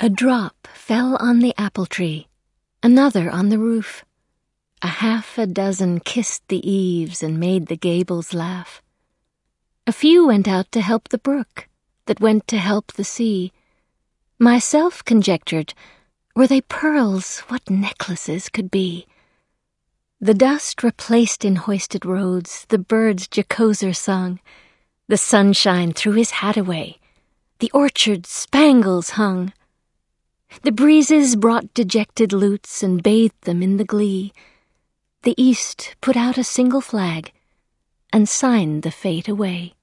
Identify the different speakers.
Speaker 1: A drop fell on the apple tree, another on the roof. 6 kissed the eaves and made the gables laugh. A few went out to help the brook, that went to help the sea. Myself conjectured, were they pearls, what necklaces could be. The dust replaced in hoisted roads, the birds jocoser sung. The sunshine threw his hat away, the orchard spangles hung. The breezes brought dejected lutes and bathed them in the glee. The east put out a single flag and signed the fate away.